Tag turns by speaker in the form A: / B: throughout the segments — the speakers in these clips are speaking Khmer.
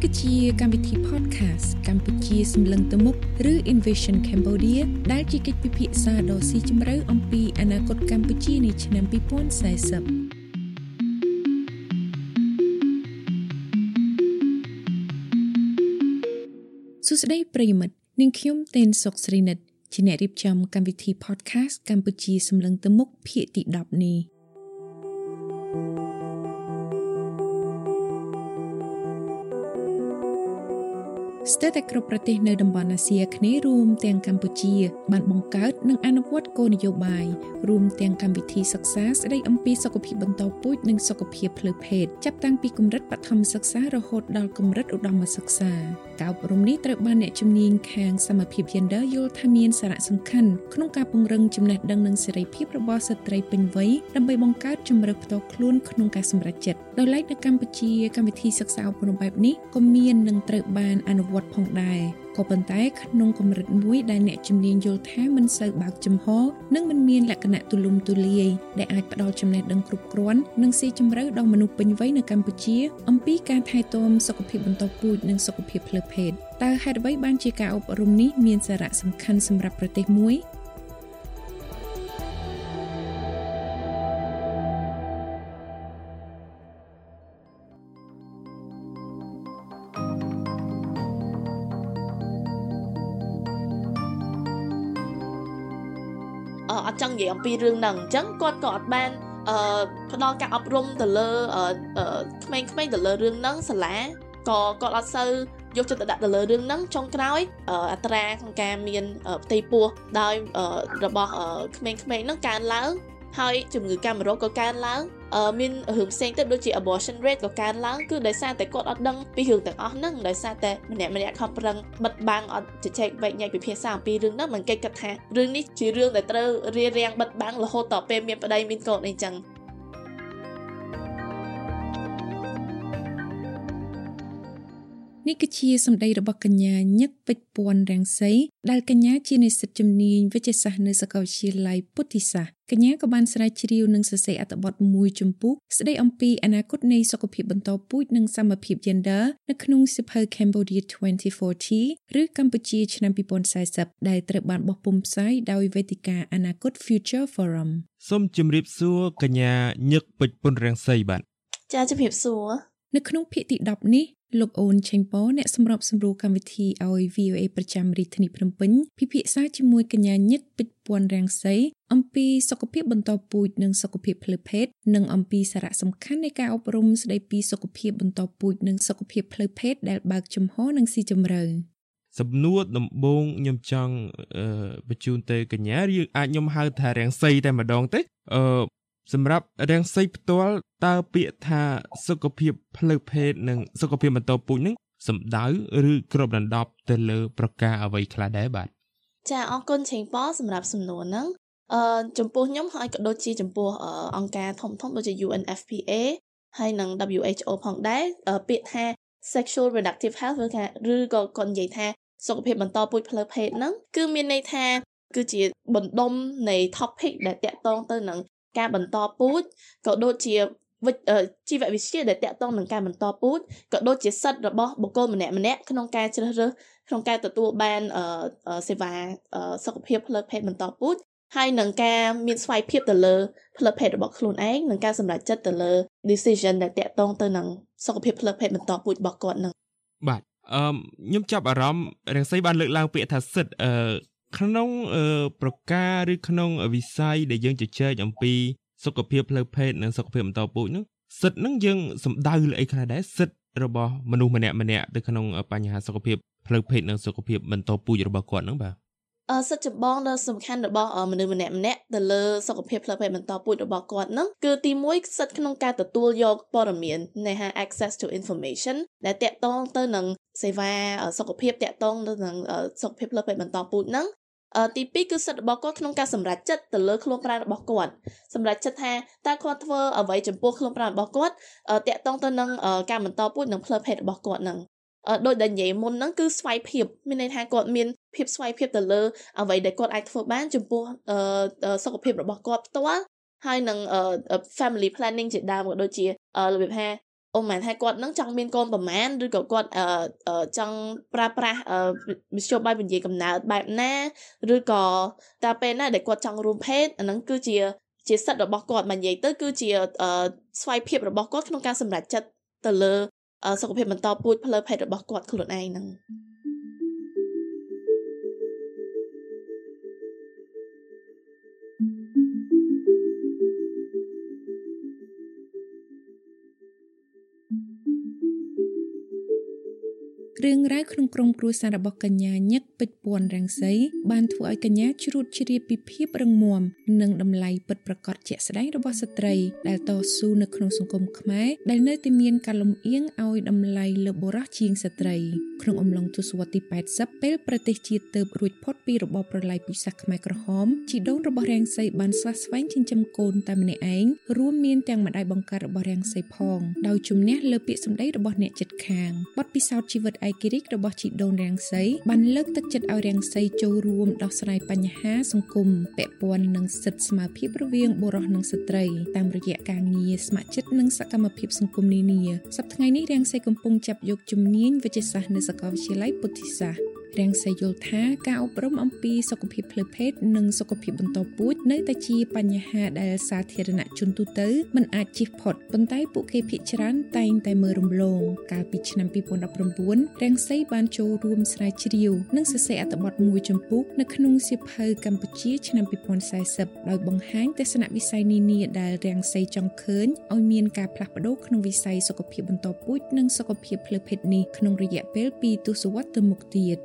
A: គឺជាកម្មវិធី podcast កម្ពុជាសម្លឹងទៅមុខឬ Innovation Cambodia ដែលជាកិច្ចពិភាក្សាដ៏ស៊ីជម្រៅអំពីអនាគតកម្ពុជានាឆ្នាំ2040សួស្តីប្រិយមិត្តនាងខ្ញុំទេនសុកស្រីនិតជាអ្នករៀបចំកម្មវិធី podcast កម្ពុជាសម្លឹងទៅមុខភាគទី10នេះស្ទើរតែគ្រប់ប្រទេសនៅតំបន់អាស៊ីអាគ្នេយ៍រួមទាំងកម្ពុជាបានបង្កើតនិងអនុវត្តគោលនយោបាយរួមទាំងកម្មវិធីសិក្សាស្តីអំពីសុខភាពបន្តពូជនិងសុខភាពផ្លូវភេទចាប់តាំងពីកម្រិតបឋមសិក្សារហូតដល់កម្រិតឧត្តមសិក្សាការអប់រំនេះត្រូវបានអ្នកជំនាញខាងសមភាព Gender យល់ថាមានសារៈសំខាន់ក្នុងការពង្រឹងចំណេះដឹងនិងសេរីភាពរបស់ស្ត្រីពេញវ័យដើម្បីបង្កើតជម្រើសផ្ទាល់ខ្លួនក្នុងការសម្រេចចិត្តដោយឡែកនៅកម្ពុជាកម្មវិធីសិក្សាអប់រំបែបនេះក៏មាននិងត្រូវបានអនុវត្តផងដែរក៏ប៉ុន្តែក្នុងកម្រិតមួយដែលអ្នកជំនាញយល់ថាមិនសូវបើកចំហនិងមិនមានលក្ខណៈទូលំទូលាយដែលអាចផ្ដល់ចំណេះដឹងគ្រប់គ្រាន់និងស៊ីជម្រៅដល់មនុស្សពេញវ័យនៅកម្ពុជាអំពីការថែទាំសុខភាពបន្តពូជនិងសុខភាពផ្លូវភេទតើហេតុអ្វីបានជាការអប់រំនេះមានសារៈសំខាន់សម្រាប់ប្រទេសមួយ
B: អត់ចង់និយាយអំពីរឿងហ្នឹងអញ្ចឹងគាត់ក៏អត់បានផ្ដល់ការអប់រំទៅលើក្មេងៗទៅលើរឿងហ្នឹងសាលាក៏គាត់អត់សូវយកចិត្តទុកដាក់ទៅលើរឿងហ្នឹងចុងក្រោយអត្រាក្នុងការមានផ្ទៃពោះដោយរបស់ក្មេងៗហ្នឹងកើនឡើងហើយជំងឺកាមរោគក៏កើនឡើងមានរឿងផ្សេងទៀតដូចជា abortion rate ក៏កើនឡើងគឺដោយសារតែគាត់អត់ដឹងពីរឿងទាំងអស់ហ្នឹងដោយសារតែម្នាក់ខំប្រឹងបិទបាំងអត់ជជែកវែកញែកពិភាក្សាអំពីរឿងហ្នឹងមិនគេគិតថារឿងនេះជារឿងដែលត្រូវរារាំងបិទបាំងរហូតដល់ពេលមានប្តីមានកូនអីចឹង
A: នេះគឺជាសម្ដីរបស់កញ្ញាញឹកពេជ្រពាន់រាំងសីដែលកញ្ញាជានិស្សិតជំនាញវិទ្យាសាស្ត្រនៅសាកលវិទ្យាល័យពុទ្ធិសាស្ត្រកញ្ញាក៏បានស្រាវជ្រាវនិងសរសេរអត្ថបទមួយជំពូកស្ដីអំពីអនាគតនៃសុខភាពបន្តពូជនិងសមភាព Gender នៅក្នុងសៀវភៅ Cambodia 2040 ឬកម្ពុជាឆ្នាំ2040ដែលត្រូវបានបោះពុម្ពផ្សាយដោយវេទិកាអនាគត Future Forum
C: សូមជម្រាបសួរកញ្ញាញឹកពេជ្រពាន់រាំងសីបាទ
B: ចាជម្រាបសួរ
A: នៅក្នុងភាគទី10នេះលោកអូនឆេងប៉អ្នកសម្របសម្រួលកម្មវិធីឲ្យ VOA ប្រចាំរាជធានីភ្នំពេញពិភាក្សាជាមួយកញ្ញាញឹកពេជ្រពាន់រាំងសីអំពីសុខភាពបន្តពូជនិងសុខភាពផ្លូវភេទនិងអំពីសារៈសំខាន់នៃការអប់រំស្តីពីសុខភាពបន្តពូជនិងសុខភាពផ្លូវភេទដែលបើកចំហនិងស៊ីជម្រៅ
C: សំណួរដំបូងខ្ញុំចង់បញ្ជូនទៅកញ្ញាយើងអាចខ្ញុំហៅថារាំងសីតែម្ដងទេសម្រាប់រាំងសីផ្ទាល់តើពាក្យថាសុខភាពផ្លូវភេទនិងសុខភាពបន្តពូជនឹងសំដៅឬគ្របដណ្ដប់ទៅលើប្រការអ្វីខ្លះដែរបាទ
B: ចាអរគុណឆេងប៉សម្រាប់សំណួរហ្នឹងចំពោះខ្ញុំហើយក៏ដូចជាចំពោះអង្គការធំដូចជា UNFPA ហើយនិង WHO ផងដែរពាក្យថា sexual reproductive health ឬក៏គាត់និយាយថាសុខភាពបន្តពូជផ្លូវភេទហ្នឹងគឺមានន័យថាគឺជាបណ្ដុំនៃ topic ដែលតាក់ទងទៅនឹងការបន្តពូជក៏ដូចជាជីវវិទ្យាដែលតាក់ទងនឹងការបន្តពូជក៏ដូចជាសិទ្ធិរបស់បុគ្គលម្នាក់ក្នុងការជ្រើសរើសក្នុងការទទួលបានសេវាសុខភាពផ្លូវភេទបន្តពូជហើយនឹងការមានស្វ័យភាពទៅលើផ្លូវភេទរបស់ខ្លួនឯងនិងការសម្រេចចិត្តទៅលើ decision ដែលតាក់ទងទៅនឹងសុខភាពផ្លូវភេទបន្តពូជរបស់គាត់នឹង
C: បាទខ្ញុំចាប់អារម្មណ៍រាំងសីបានលើកឡើងពាក្យថាសិទ្ធិក្នុងប្រការឬក្នុងវិស័យដែលយើងជជែកអំពីសុខភាពផ្លូវភេទនិងសុខភាពបន្តពូជហ្នឹងសិទ្ធិហ្នឹងយើងសំដៅលើអីខ្លះដែរសិទ្ធិរបស់មនុស្សម្នាក់ទៅក្នុងបញ្ហាសុខភាពផ្លូវភេទនិងសុខភាពបន្តពូជរបស់គាត់ហ្នឹងបាទ
B: សិទ្ធិចម្បងដ៏សំខាន់របស់មនុស្សម្នាក់ទៅលើសុខភាពផ្លូវភេទបន្តពូជរបស់គាត់ហ្នឹងគឺទី1សិទ្ធិក្នុងការទទួលយកព័ត៌មាននៃ access to information ដែលតាក់ទងទៅនឹងសេវាសុខភាពតាក់ទងទៅនឹងសុខភាពផ្លូវភេទបន្តពូជហ្នឹងទី2គឺសិទ្ធិរបស់គាត់ក្នុងការសម្រេចចិត្តទៅលើខ្លួនប្រាណរបស់គាត់សម្រេចចិត្តថាតើគាត់ធ្វើអ្វីចំពោះខ្លួនប្រាណរបស់គាត់តាក់ទងទៅនឹងការបន្តពូជនិងផ្លូវភេទរបស់គាត់ហ្នឹងដោយដែលនិយាយមុនហ្នឹងគឺស្វ័យភាពមានន័យថាគាត់មានភាពស្វ័យភាពទៅលើអ្វីដែលគាត់អាចធ្វើបានចំពោះសុខភាពរបស់គាត់ផ្ទាល់ហើយនឹង family planning ជាដើមក៏ដូចជារបៀបថាអូមែនថាគាត់នឹងចង់មានកូនប្រមាណឬក៏គាត់ចង់ប្រើប្រាស់វិទ្យាបាយវិញ្ញាកំណើតបែបណាឬក៏តែពេលណាដែលគាត់ចង់រួមភេទអាហ្នឹងគឺជាសិទ្ធិរបស់គាត់មកនិយាយទៅគឺជាស្វ័យភាពរបស់គាត់ក្នុងការសម្រេចចិត្តទៅលើសុខភាពបន្តពូជផ្លូវភេទរបស់គាត់ខ្លួនឯងហ្នឹង
A: រឿងរ៉ាវក្នុងក្រុមគ្រួសាររបស់កញ្ញាញឹកពេជ្រពាន់រាំងសីបានធ្វើឲ្យកញ្ញាជ្រួតជ្រាបពីភាពរឹងមាំនិងតម្លៃពិតប្រាកដជាក់ស្ដែងរបស់ស្ត្រីដែលតស៊ូនៅក្នុងសង្គមខ្មែរដែលនៅតែមានការលំអៀងឲ្យតម្លៃលើបុរសជាងស្ត្រីក្នុងអំឡុងទសវត្សរ៍ទី80ពេលប្រទេសជាតិទើបរួចផុតពីរបបប្រល័យពូជសាសន៍ខ្មែរក្រហមជីដូនរបស់រាំងសីបានស្វះស្វែងចិញ្ចឹមកូនតែម្នាក់ឯងរួមមានទាំងម្ដាយបង្កើតរបស់រាំងសីផងដោយជំនះលើពាក្យសម្ដីរបស់អ្នកជិតខាងបទពិសោធន៍ជីវិតឯករាជ្យរបស់ជីដូនរាំងសីបានលើកទឹកចិត្តឲ្យរាំងសីចូលរួមដោះស្រាយបញ្ហាសង្គមពាក់ព័ន្ធនឹងសិទ្ធិស្មើភាពរវាងបុរសនិងស្ត្រីតាមរយៈការងារស្ម័គ្រចិត្តនិងសកម្មភាពសង្គមនានាសប្តាហ៍ថ្ងៃនេះរាំងសីកំពុងចាប់យកជំនាញវិទ្យាសាស្ត្រនៅសាកលវិទ្យាល័យពុទ្ធិសាស្ត្ររាំងសីយល់ថាការអប់រំអំពីសុខភាពផ្លូវភេទនិងសុខភាពបន្តពូជនៅតែជាបញ្ហាដែលសាធារណជនទូទៅមិនអាចជៀសផុតប៉ុន្តែពួកគេភាគច្រើនតែងតែមើលរំលងកាលពីឆ្នាំ2019រាំងសីបានចូលរួមស្រាវជ្រាវនិងសរសេរអត្ថបទមួយចំពោះនៅក្នុងសៀវភៅកម្ពុជាឆ្នាំ2040ដោយបង្ហាញទស្សនវិស័យនានាដែលរាំងសីចង់ឃើញឲ្យមានការផ្លាស់ប្ដូរក្នុងវិស័យសុខភាពបន្តពូជនិងសុខភាពផ្លូវភេទនេះក្នុងរយៈពេល2ទសវត្សរ៍ទៅមុខទៀត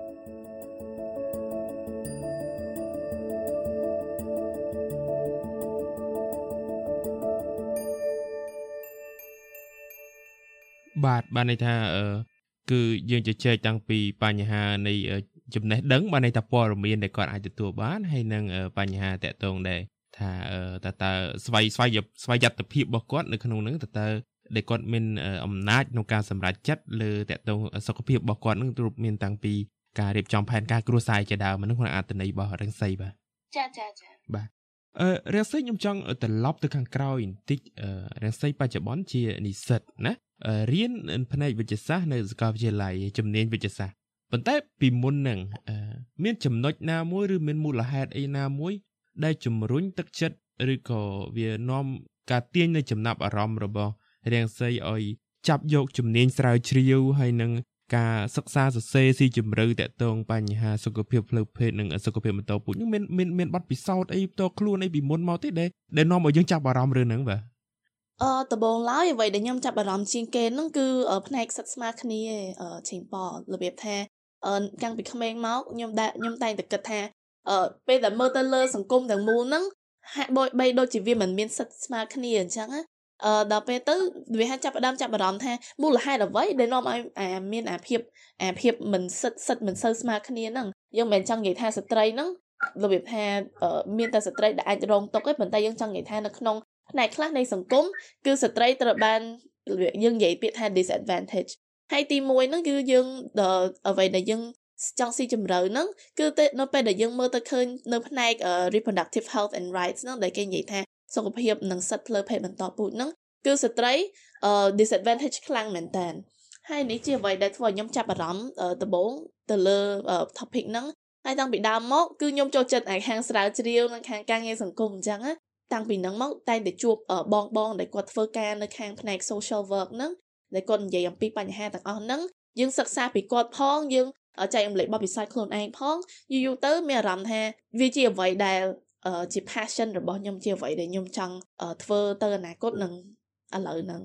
C: បានន័យថាគឺយើងជជែកតាំងពីបញ្ហានៃចំណេះដឹងបានន័យថាព័ត៌មានដែលគាត់អាចទទួលបានហើយនឹងបញ្ហាតាក់ទងដែរថាតើស្វ័យយត្តភាពរបស់គាត់នៅក្នុងហ្នឹងតើដែលគាត់មានអំណាចក្នុងការសម្រេចចិត្តលើតាក់ទងសុខភាពរបស់គាត់នឹងរួមមានតាំងពីការរៀបចំផែនការគ្រួសារជាដើមហ្នឹងក្នុងអត្ថន័យរបស់រាំងសីបាទ
B: ចា
C: បាទរាំងសីខ្ញុំចង់ត្រឡប់ទៅខាងក្រោយបន្តិចរាំងសីបច្ចុប្បន្នជានិស្សិតណារៀនផ្នែកវិទ្យាសាស្ត្រនៅសាកលវិទ្យាល័យជំនាញវិទ្យាសាស្ត្រប៉ុន្តែពីមុនហ្នឹងមានចំណុចណាមួយឬមានមូលហេតុអីណាមួយដែលជំរុញទឹកចិត្តឬក៏វានាំការទាញនៅចំណាប់អារម្មណ៍របស់រាំងសីឲ្យចាប់យកជំនាញស្រាវជ្រាវហើយនឹងការសិក្សាសរសេរស៊ីជម្រៅតាក់ទងបញ្ហាសុខភាពផ្លូវភេទនិងសុខភាពបន្តពូជនេះមានបទពិសោធន៍អីផ្ទាល់ខ្លួនអីពីមុនមកទេដែលនាំឲ្យយើងចាប់អារម្មណ៍រឿងហ្នឹងបាទ
B: ដំបូងឡើយអ្វីដែលខ្ញុំចាប់អារម្មណ៍ជាងគេហ្នឹងគឺផ្នែកសិទ្ធិស្មើគ្នាឆេងប៉របៀបថាកាំងពីក្មេងមកខ្ញុំតែងតែគិតថាពេលដែលមើលទៅលើសង្គមទាំងមូលហ្នឹងហាក់បីដូចជាវាមិនមានសិទ្ធិស្មើគ្នាអញ្ចឹងណាដល់ពេលទៅវាហាក់ចាប់អារម្មណ៍ថាមូលហេតុអ្វីដែលនាំឲ្យមានអាភាពមិនសិទ្ធិមិនសូវស្មើគ្នាហ្នឹងយើងមិនចង់និយាយថាស្ត្រីហ្នឹងរបៀបថាមានតែស្ត្រីដែលអាចរងទុក្ខទេប៉ុន្តែយើងចង់និយាយថានៅក្នុងផ្នែកខ្លះនៃសង្គមគឺស្ត្រីត្រូវបានយើងនិយាយពាក្យថា disadvantage ហើយទី1ហ្នឹងគឺយើងអ្វីដែលយើងចង់ស៊ីជម្រៅហ្នឹងគឺនៅពេលដែលយើងមើលទៅឃើញនៅផ្នែក reproductive health and rights ហ្នឹងដែលគេនិយាយថាសុខភាពនិងសិទ្ធិផ្លូវភេទបន្តពូជហ្នឹងគឺស្ត្រី disadvantage ខ្លាំងមែនតើហើយនេះជាអ្វីដែលធ្វើឲ្យខ្ញុំចាប់អារម្មណ៍ដំបូងទៅលើ topic ហ្នឹងហើយតាំងពីដើមមកគឺខ្ញុំចូលចិត្តខាងស្រាវជ្រាវនិងខាងការងារសង្គមអញ្ចឹងណាតាំងពីហ្នឹងមកតែងតែជួបបងដែលគាត់ធ្វើការនៅខាងផ្នែក social work ហ្នឹងដែលគាត់និយាយអំពីបញ្ហាទាំងអស់ហ្នឹងយើងសិក្សាពីគាត់ផងយើងចែករំលែកបទពិសោធន៍ខ្លួនឯងផងយូរទៅមានអារម្មណ៍ថាវាជាអ្វីដែលជា passion របស់ខ្ញុំជាអ្វីដែលខ្ញុំចង់ធ្វើទៅអនាគតនឹងឥឡូវហ្នឹង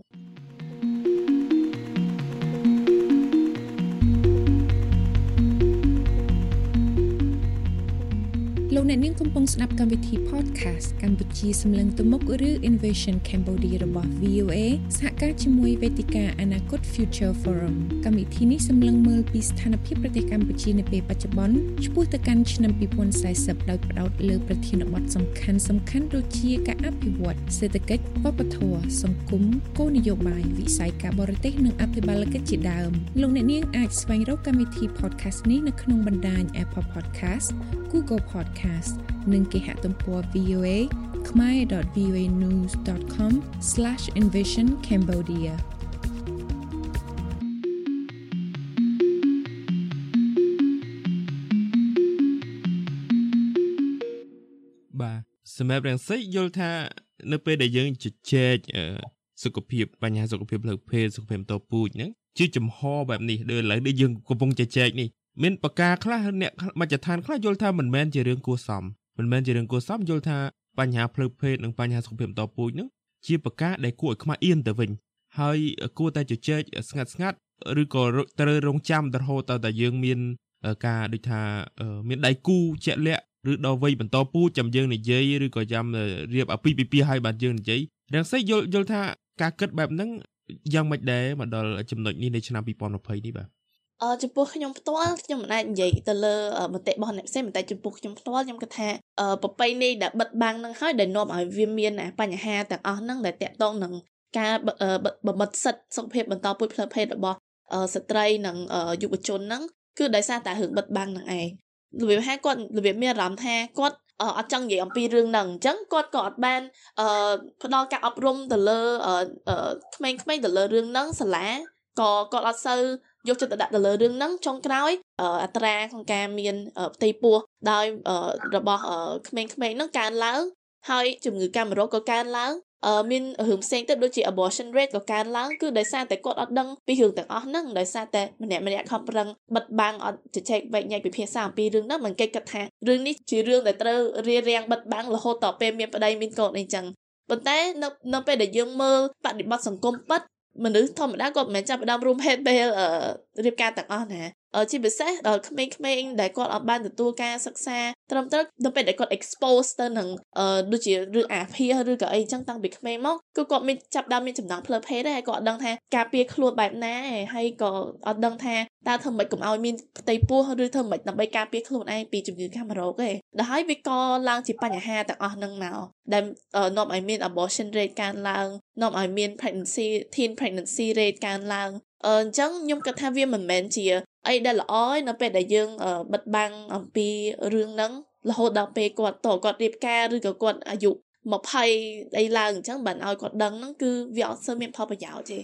A: លោកអ្នកនាងកំពុងស្ដាប់កម្មវិធី podcast កម្ពុជាសម្លឹងទៅមុខឬ Innovation Cambodia របស់ VOA សហការជាមួយវេទិកាអនាគត Future Forum កម្មវិធីនេះសម្លឹងមើលពីស្ថានភាពប្រទេសកម្ពុជានាពេលបច្ចុប្បន្នឆ្ពោះទៅកាន់ឆ្នាំ2040ដោយផ្ដោតលើប្រធានបទសំខាន់ដូចជាការអភិវឌ្ឍសេដ្ឋកិច្ចវប្បធម៌សង្គមគោលនយោបាយវិស័យការបរទេសនិងអភិបាលកិច្ចជាដើមលោកអ្នកនាងអាចស្វែងរកកម្មវិធី podcast នេះនៅក្នុងបណ្ដាញ Apple Podcast Google Podcast និងគេហទំព័រ VOA khmer.voanews.com/envisioncambodia
C: បាទសម្រាប់រាំងសីយល់ថានៅពេលដែលយើងជជែកសុខភាពបញ្ហាសុខភាពផ្លូវភេទសុខភាពតពូជហ្នឹងជាចំហបែបនេះដូចឥឡូវដែលយើងកំពុងជជែកនេះមានប្រការខ្លះអ្នកមជ្ឈដ្ឋានខ្លះយល់ថាមិនមែនជារឿងគួរសមយល់ថាបញ្ហាផ្លូវភេទនិងបញ្ហាសុខភាពតពូជហ្នឹងជាប្រការដែលគួរឲ្យខ្មាស់អៀនទៅវិញហើយគួរតែជជែកស្ងាត់ឬក៏ត្រូវរងចាំរហូតតែយើងមានការដូចថាមានដៃគូជាក់លាក់ឬដល់វ័យបន្តពូជចាំយើងនិយាយឬក៏ចាំរៀបអាពាហ៍ពិពាហ៍ឲ្យបានយើងនិយាយរាំងសីយល់ថាការគិតបែបហ្នឹងយ៉ាងម៉េចដែរមកដល់ចំណុចនេះនៅឆ្នាំ2020នេះបាទ
B: ចំពោះខ្ញុំផ្ទាល់ខ្ញុំមិនអាចនិយាយទៅលើមតិរបស់អ្នកផ្សេងតែចំពោះខ្ញុំផ្ទាល់ខ្ញុំគិតថាប្រពៃណីដែលបិទបាំងនឹងហើយដែលនាំឲ្យវាមានបញ្ហាទាំងអស់ហ្នឹងដែលតាក់ទងនឹងការបំបិទសិទ្ធិសុខភាពបន្តពូជផ្លូវភេទរបស់ស្ត្រីនិងយុវជនហ្នឹងគឺដោយសារតែរឿងបិទបាំងហ្នឹងឯងរបៀបថាគាត់របៀបមានអារម្មណ៍ថាគាត់អត់ចង់និយាយអំពីរឿងហ្នឹងអញ្ចឹងគាត់ក៏អត់បានផ្ដល់ការអប់រំទៅលើក្មេងៗទៅលើរឿងហ្នឹងសាលាក៏គាត់អត់សូវយកចិត្តទុកដាក់ទៅលើរឿងហ្នឹងចុងក្រោយអត្រាក្នុងការមានផ្ទៃពោះដោយរបស់ក្មេងៗហ្នឹងកើនឡើងហើយជំងឺកាមរោគក៏កើនឡើងមានរឿងផ្សេងទៀតដូចជា abortion rate ក៏កើនឡើងគឺដោយសារតែគាត់អត់ដឹងពីរឿងទាំងអស់ហ្នឹងដោយសារតែម្នាក់ខំប្រឹងបិទបាំងអត់ជជែកវែកញែកពិភាក្សាអំពីរឿងហ្នឹងមិនគេគិតថារឿងនេះជារឿងដែលត្រូវរារាំងបិទបាំងរហូតដល់ពេលមានប្តីមានកូនអីចឹងប៉ុន្តែនៅពេលដែលយើងមើលបរិបទសង្គមពិតមនុស្សធម្មតាគាត់មិនមែនចាប់ផ្ដើមរួមហេតុពេលរៀបការទាំងអស់ណាជាពិសេសក្មេងៗដែលគាត់អត់បានទទួលការសិក្សាត្រឹមត្រូវនៅពេលដែលគាត់ expose ទៅនឹងដូចជារឿងអាភាសឬក៏អីចឹងតាំងពីក្មេងមកគឺគាត់មានចាប់ដើមមានចំណងផ្លូវភេទដែរហើយគាត់អត់ដឹងថាការពារខ្លួនបែបណាហើយក៏អត់ដឹងថាតើធ្វើម៉េចកុំឲ្យមានផ្ទៃពោះឬធ្វើម៉េចដើម្បីការពារខ្លួនឯងពីជំងឺកាមរោគទេដល់ហើយវាក៏ឡើងជាបញ្ហាទាំងអស់ហ្នឹងមកដែលនាំឲ្យមាន abortion rate កើនឡើងនាំឲ្យមាន teen pregnancy rate កើនឡើងអញ្ចឹងខ្ញុំគិតថាវាមិនមែនជាអីដែលល្អឯនៅពេលដែលយើងបិទបាំងអំពីរឿងហ្នឹងរហូតដល់ពេលគាត់រៀបការឬក៏គាត់អាយុ20អីឡើងអញ្ចឹងបានឲ្យគាត់ដឹងហ្នឹងគឺវាអត់សូវមានផលប្រយោជន៍ទេ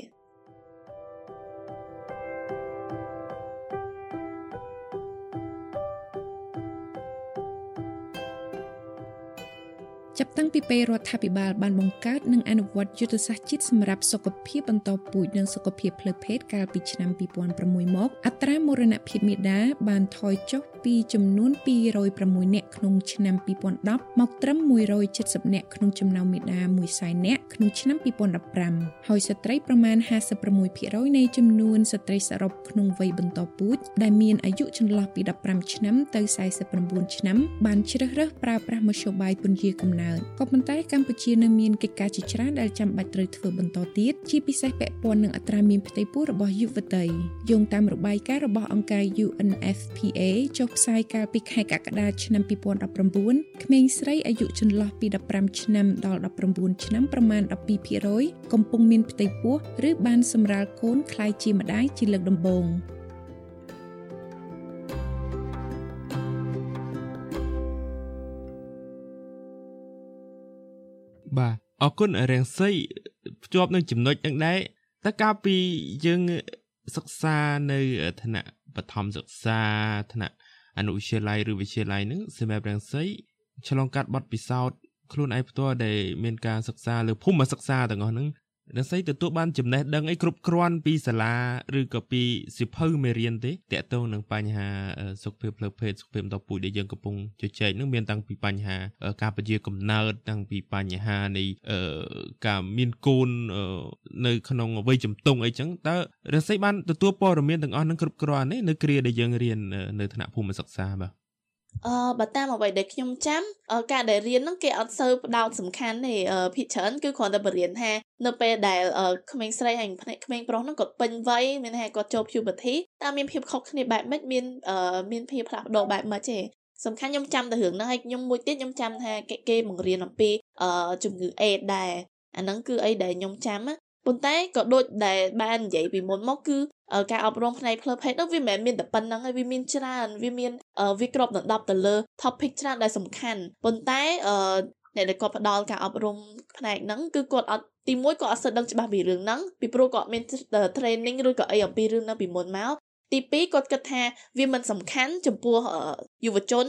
A: ចាប់តាំងពីពេលរដ្ឋាភិបាលបានបង្កើតនិងអនុវត្តយុទ្ធសាស្ត្រជាតិសម្រាប់សុខភាពបន្តពូជនិងសុខភាពផ្លូវភេទកាលពីឆ្នាំ2006មកអត្រាមរណភាពមាតាបានថយចុះពីចំនួន206នាក់ក្នុងឆ្នាំ2010មកត្រឹម170នាក់ក្នុងចំណោមមាតា100,000នាក់ក្នុងឆ្នាំ2015ហើយស្ត្រីប្រមាណ 56% នៃចំនួនស្ត្រីសរុបក្នុងវ័យបន្តពូជដែលមានអាយុចន្លោះពី15ឆ្នាំទៅ49ឆ្នាំបានជ្រើសរើសប្រើប្រាស់មធ្យោបាយពន្យាកំណើតក៏ប៉ុន្តែកម្ពុជានៅមានកិច្ចការជាច្រើនដែលចាំបាច់ត្រូវធ្វើបន្តទៀតជាពិសេសពាក់ព័ន្ធនឹងអត្រាមានផ្ទៃពោះរបស់យុវតីយោងតាមរបាយការណ៍របស់អង្គការ UNFPA ចុះផ្សាយកាលពីខែកក្កដាឆ្នាំ2019ក្មេងស្រីអាយុចន្លោះពី15ឆ្នាំដល់19ឆ្នាំប្រមាណ 12% កំពុងមានផ្ទៃពោះឬបានសម្រាលកូនក្លាយជាម្ដាយជាលើកដំបូង
C: បាទអរគុណរាំងសីភ្ជាប់នឹងចំណុចហ្នឹងដែរតែកាលពីយើងសិក្សានៅថ្នាក់បឋមសិក្សាថ្នាក់អនុវិទ្យាល័យឬវិទ្យាល័យហ្នឹងសម្រាប់រាំងសីឆ្លងកាត់បទពិសោធន៍ខ្លួនឯងផ្ទាល់ដែលមានការសិក្សាលើភូមិសិក្សាទាំងអស់ហ្នឹងរាំងសីទទួលបានចំណេះដឹងអីគ្រប់គ្រាន់ពីសាលាឬក៏ពីសៀវភៅមេរៀនទេតាក់ទងនឹងបញ្ហាសុខភាពផ្លូវភេទសុខភាពបន្តពូជដែលយើងកំពុងជជែកហ្នឹងមានតាំងពីបញ្ហាការពជាកំណើតតាំងពីបញ្ហានៃការមានកូននៅក្នុងវ័យជំទង់អីចឹងតើរាំងសីបានទទួលព័ត៌មានទាំងអស់ហ្នឹងគ្រប់គ្រាន់ទេនៅគ្រាដែលយើងរៀននៅថ្នាក់ភូមិសិក្សាបាទ
B: បើតាមអ្វីដែលខ្ញុំចាំការដែលរៀនហ្នឹងគេអត់សូវផ្ដោតសំខាន់ទេភាគច្រើនគឺគ្រាន់តែបរៀនថានៅពេលដែលក្មេងស្រីហើយក្មេងប្រុសហ្នឹងគាត់ពេញវ័យមានថាគាត់ចូល puberty តើមានភាពខុសគ្នាបែបម៉េចមានភាពផ្លាស់ប្ដូរបែបម៉េចទេសំខាន់ខ្ញុំចាំតែរឿងហ្នឹងហើយខ្ញុំមួយទៀតខ្ញុំចាំថាគេបង្រៀនអំពីជំងឺ AIDS ដែរអាហ្នឹងគឺអីដែលខ្ញុំចាំប៉ុន្តែក៏ដូចដែលបាននិយាយពីមុនមកគឺការអប់រំផ្នែកផ្លូវភេទនោះវាមិនមែនមានតែប៉ុណ្្នឹងទេវាមានច្រើនវាគ្របដណ្ដប់ទៅលើ topic ច្រើនដែលសំខាន់ប៉ុន្តែអ្នកដែលគាត់ផ្ដល់ការអប់រំផ្នែកហ្នឹងគឺគាត់អត់ទីមួយគាត់អត់សូវដឹងច្បាស់ពីរឿងហ្នឹងពីព្រោះគាត់មាន training ឬក៏អីអំពីរឿងហ្នឹងពីមុនមកទីពីរគាត់គិតថាវាមិនសំខាន់ចំពោះយុវជន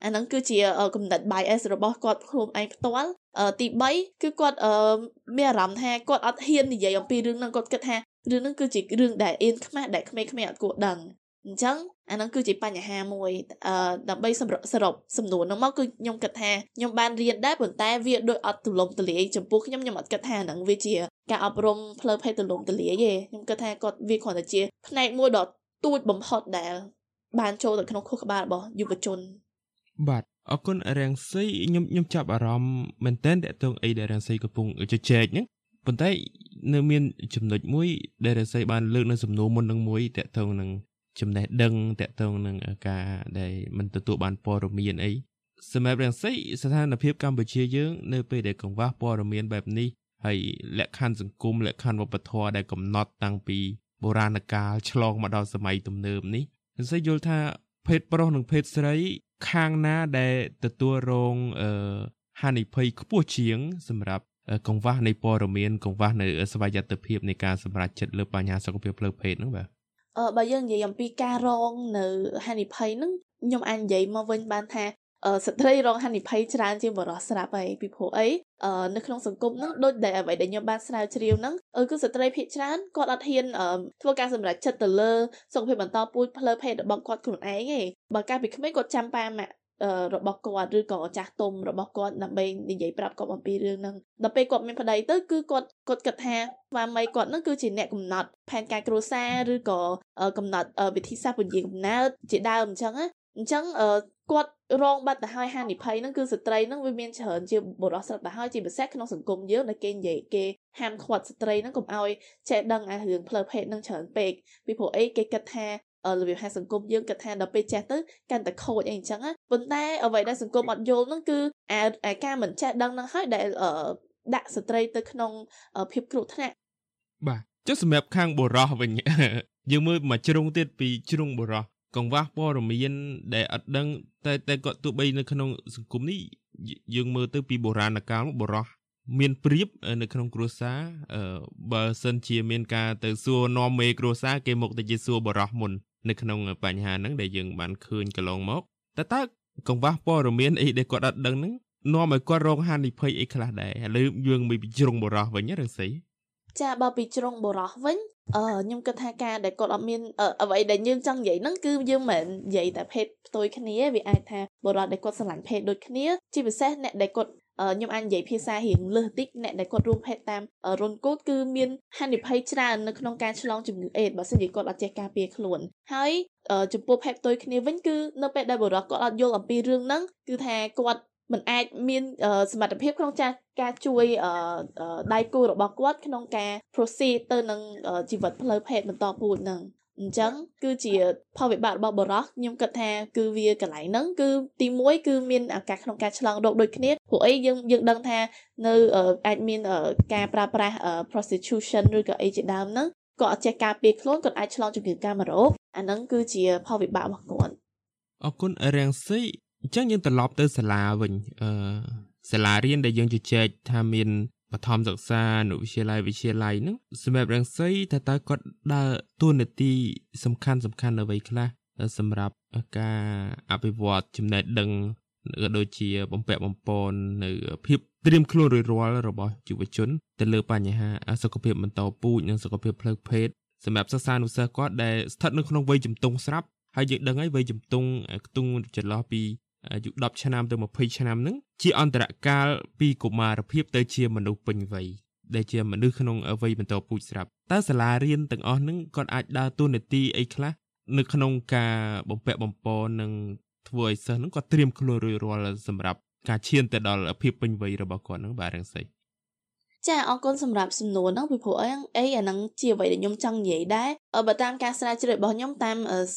B: អាហ្នឹងគឺជាកំណត់ bias របស់គាត់ខ្លួនឯងផ្ទាល់ទី3គឺគាត់មានអារម្មណ៍ថាគាត់អត់ហ៊ាននិយាយអំពីរឿងហ្នឹងគាត់គិតថារឿងហ្នឹងគឺជារឿងដែលអៀនខ្មាស់ដែលក្មេងៗអត់គួរដឹងអញ្ចឹងអាហ្នឹងគឺជាបញ្ហាមួយដើម្បីសរុបសំណួរហ្នឹងមកគឺខ្ញុំគិតថាខ្ញុំបានរៀនដែរប៉ុន្តែវាដូចអត់ទូលំទូលាយចំពោះខ្ញុំអត់គិតថាហ្នឹងវាជាការអប់រំផ្លូវភេទទូលំទូលាយទេខ្ញុំគិតថាគាត់វាគ្រាន់តែជាផ្នែកមួយដ៏ទូចបំផុតដែលបានចូលទៅក្នុងខួរក្បាលរបស់យុវជន
C: បាទអរគុណរាំងសីខ្ញុំចាប់អារម្មណ៍មែនតើតើតើអីដែលរាំងសីកំពុងជជែកហ្នឹងប៉ុន្តែនៅមានចំណុចមួយដែលរាំងសីបានលើកនៅសំណួរមុននឹងមួយតើតើនឹងចំណេះដឹងតើតើនឹងការដែលមិនទទួលបានព័ត៌មានអីសម្រាប់រាំងសីស្ថានភាពកម្ពុជាយើងនៅពេលដែលកង្វះព័ត៌មានបែបនេះហើយលក្ខខណ្ឌសង្គមលក្ខខណ្ឌវប្បធម៌ដែលកំណត់តាំងពីបុរាណកាលឆ្លងមកដល់សម័យទំនើបនេះរាំងសីយល់ថាភេទប្រុសនិងភេទស្រីខាងណាដែលទទួលរងហានិភ័យខ្ពស់ជាងសម្រាប់កង្វះនៃព័ត៌មានកង្វះនៅស្វ័យយត្តភាពនៃការសម្រេចចិត្តលើបញ្ហាសុខភាពផ្លូវភេទហ្នឹងបាទ
B: បើយើងនិយាយអំពីការរងនៅហានិភ័យហ្នឹងខ្ញុំអាចនិយាយមកវិញបានថាស្ត្រីរងហានិភ័យច្រើនជាងបុរសស្រាប់ហើយពីព្រោះអីនៅក្នុងសង្គមហ្នឹងដូចដែលអ្វីដែលខ្ញុំបានស្រាវជ្រាវហ្នឹងគឺស្ត្រីភាគច្រើនគាត់អត់ហ៊ានធ្វើការសម្រេចចិត្តទៅលើសុខភាពបន្តពូជផ្លូវភេទរបស់គាត់ខ្លួនឯងទេបើកាលពីក្មេងគាត់ចាំប៉ាម៉ាក់របស់គាត់ឬក៏ចាស់ទុំរបស់គាត់ដើម្បីនិយាយប្រាប់គាត់អំពីរឿងហ្នឹងដល់ពេលគាត់មានប្តីទៅគឺគាត់គិតថាស្វាមីគាត់ហ្នឹងគឺជាអ្នកកំណត់ផែនការគ្រួសារឬក៏កំណត់វិធីសាស្ត្រពន្យាកំណើតជាដើមអញ្ចឹងគាត់រងបាត់ទៅហើយហានិភ័យហ្នឹងគឺស្ត្រីហ្នឹងវាមានច្រើនជាបុរសស្រាប់ទៅហើយជាពិសេសក្នុងសង្គមយើងដែលគេនិយាយគេហាមឃាត់ស្ត្រីហ្នឹងកុំឲ្យចេះដឹងអារឿងផ្លូវភេទហ្នឹងច្រើនពេកពីព្រោះអីគេគិតថារបៀបហាសង្គមយើងគិតថាដល់ពេលចេះទៅកាន់តែខូចអីអញ្ចឹងណាប៉ុន្តែអ្វីដែលសង្គមអត់យល់ហ្នឹងគឺអាការមិនចេះដឹងហ្នឹងហើយដែលដាក់ស្ត្រីទៅក្នុងភាពគ្រោះថ្នាក់
C: បាទចុះសម្រាប់ខាងបុរសវិញយើងមើលមួយជ្រុងទៀតពីជ្រុងបុរសកង្វះព័ត៌មានដែលអត់ដឹងតែគាត់ទោះបីនៅក្នុងសង្គមនេះយើងមើលទៅពីបុរាណកាលបុរសមានព្រៀបនៅក្នុងគ្រួសារបើសិនជាមានការទៅសួរនាំមេគ្រួសារគេមកទៅជាសួរបុរសមុននៅក្នុងបញ្ហាហ្នឹងដែលយើងបានឃើញកន្លងមកតើកង្វះព័ត៌មានអីដែលគាត់អត់ដឹងហ្នឹងនាំឲ្យគាត់រងហានិភ័យអីខ្លះដែរឥឡូវយើងមើលពីជ្រុងបុរសវិញណារឿងស្អី
B: ចាបើពីជ្រុងបុរសវិញខ្ញុំគិតថាការដែលគាត់អត់មានអ្វីដែលយើងចង់និយាយហ្នឹងគឺយើងមិននិយាយតែភេទផ្ទុយគ្នាវាអាចថាបុរសដែលគាត់ស្រឡាញ់ភេទដូចគ្នាជាពិសេសអ្នកដែលគាត់ខ្ញុំអាចនិយាយភាសារៀងលើសតិចអ្នកដែលគាត់រួមភេទតាមរុនគូតគឺមានហានិភ័យច្រើននៅក្នុងការឆ្លងជំងឺអេដបើសិនជាគាត់អត់ចេះការពារខ្លួនហើយចំពោះភេទផ្ទុយគ្នាវិញគឺនៅពេលដែលបុរសគាត់អត់យល់អំពីរឿងហ្នឹងគឺថាគាត់មិនអាចមានសមត្ថភាពក្នុងការជួយដៃគូរបស់គាត់ក្នុងការ proceed ទៅនឹងជីវិតផ្លូវភេទបន្តពូជហ្នឹងអញ្ចឹងគឺជាផលវិបាករបស់បុរសខ្ញុំគិតថាគឺវាកន្លែងហ្នឹងគឺទី1គឺមានឱកាសក្នុងការឆ្លងរោគដូចគ្នាព្រោះអីយើងដឹងថានៅអាចមានការប្រើប្រាស់ prostitution ឬក៏អីជាដើមហ្នឹងគាត់អត់ចេះការពារខ្លួនគាត់អាចឆ្លងជំងឺកាមរោគអាហ្នឹងគឺជាផលវិបាករបស់គាត់
C: អរគុណរាំងសីអញ្ចឹងយើងត្រឡប់ទៅសាលាវិញសាលារៀនដែលយើងជជែកថាមានបឋមសិក្សានៅវិទ្យាល័យហ្នឹងសម្រាប់រាំងសីតើគាត់ដើរតួនាទីសំខាន់អ្វីខ្លះសម្រាប់ការអភិវឌ្ឍចំណេះដឹងដូចជាបំពាក់បំពន់នៅភាពត្រៀមខ្លួនរួចរាល់របស់យុវជនទៅលើបញ្ហាសុខភាពបន្តពូជនិងសុខភាពផ្លូវភេទសម្រាប់សិស្សានុសិស្សគាត់ដែលស្ថិតនៅក្នុងវ័យជំទង់ស្រាប់ហើយយើងដឹងហើយវ័យជំទង់ខ្ទង់ចន្លោះពីអាយុ10ឆ្នាំទៅ20ឆ្នាំហ្នឹងជាអន្តរកាលពីកុមារភាពទៅជាមនុស្សពេញវ័យដែលជាមនុស្សក្នុងវ័យបន្តពូជស្រាប់តើសាលារៀនទាំងអស់ហ្នឹងគាត់អាចដើរតួនាទីអីខ្លះនៅក្នុងការបំពាក់បំពន់និងធ្វើឲ្យសិស្សហ្នឹងគាត់ត្រៀមខ្លួនរួចរាល់សម្រាប់ការឈានទៅដល់ភាពពេញវ័យរបស់គាត់ហ្នឹងបាទរាំងសី
B: ចាអរគុណសម្រាប់សំណួរហ្នឹងពីព្រោះអាហ្នឹងជាអ្វីដែលខ្ញុំចង់និយាយដែរបើតាមការស្រាវជ្រាវរបស់ខ្ញុំតាម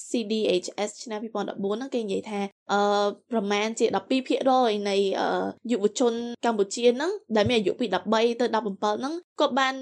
B: CDHS ឆ្នាំ2014ហ្នឹងគេនិយាយថាប្រមាណជា 12% នៃយុវជនកម្ពុជាហ្នឹងដែលមានអាយុពី13ទៅ17ហ្នឹងគាត់បាន